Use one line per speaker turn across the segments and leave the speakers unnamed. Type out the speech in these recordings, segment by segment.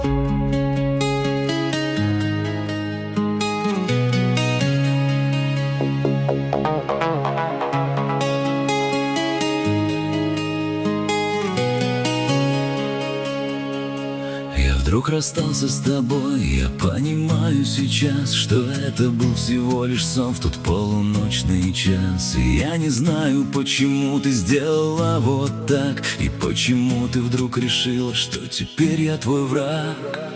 Вдруг расстался с тобой, я понимаю сейчас, что это был всего лишь сон в тот полуночный час. И я не знаю, почему ты сделала вот так, и почему ты вдруг решила, что теперь я твой враг.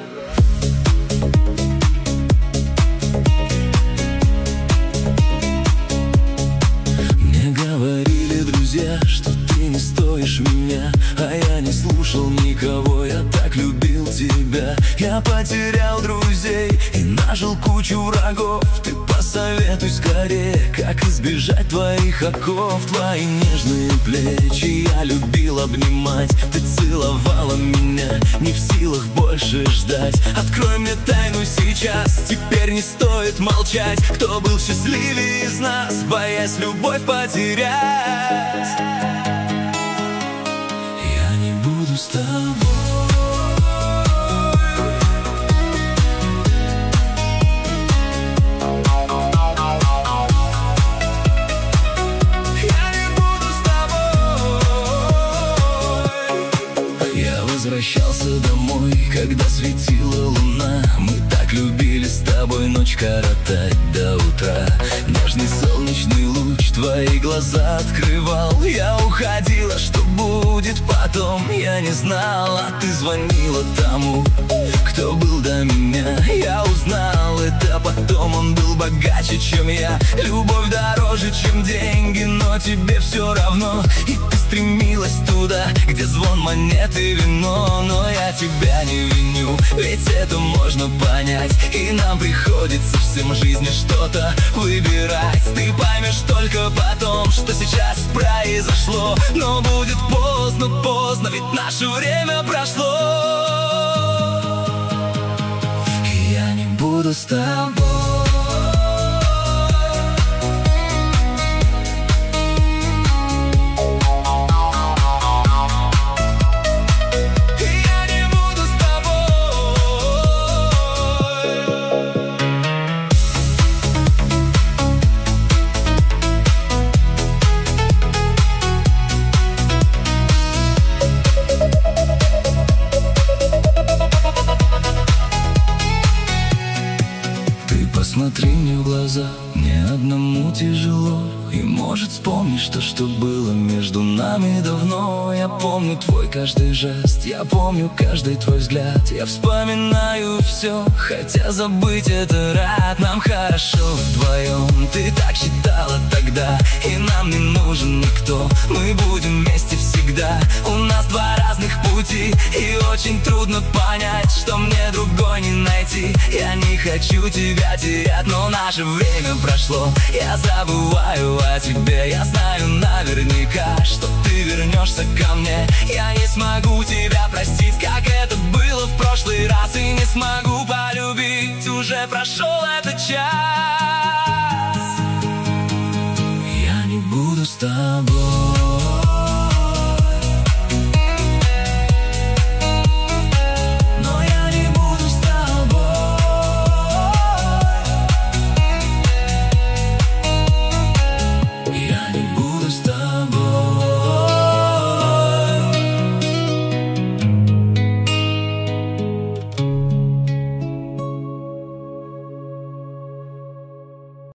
Мне говорили друзья, что ты не стоишь меня, а я не слушал никого, я так любил тебя. Я потерял друзей и нажил кучу врагов. Ты посоветуй скорее, как избежать твоих оков. Твои нежные плечи я любил обнимать. Ты целовала меня, не в силах больше ждать. Открой мне тайну сейчас, теперь не стоит молчать. Кто был счастливее из нас, боясь любовь потерять? Я не буду с тобой. Возвращался домой, когда светила луна. Мы так любили с тобой ночь коротать до утра. Нежный солнечный луч твои глаза открывал. Я уходила, что будет потом, я не знала. Ты звонила тому, кто был до меня. Я узнал это потом, он был богаче, чем я. Любовь дороже, чем деньги, но тебе все равно. И ты стремилась туда, где звон монет и вино. Но я тебя не виню, ведь это можно понять. И нам приходится всем в жизни что-то выбирать. Ты поймешь только потом, что сейчас произошло. Но будет поздно, поздно, ведь наше время прошло. И я не буду с тобой. Смотри мне в глаза, мне одному тяжело. И может вспомнишь то, что было между нами давно. Я помню твой каждый жест, я помню каждый твой взгляд. Я вспоминаю все, хотя забыть это рад. Нам хорошо вдвоем, ты так считала тогда. И нам не нужен никто, мы будем вместе всегда. У нас два разных пути, и очень трудно понять, что мне другой не найти. Я не хочу тебя терять, но наше время прошло. Я забываю о тебе, я знаю наверняка, что ты вернешься ко мне. Я не смогу тебя простить, как это было в прошлый раз. И не смогу полюбить, уже прошел этот час.